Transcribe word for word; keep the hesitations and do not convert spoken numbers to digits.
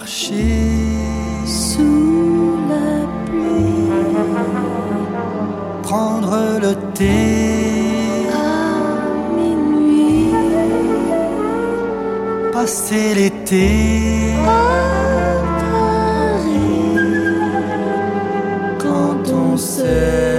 marcher sous la pluie, prendre le thé à minuit, passer l'été à Paris, quand on s'aime.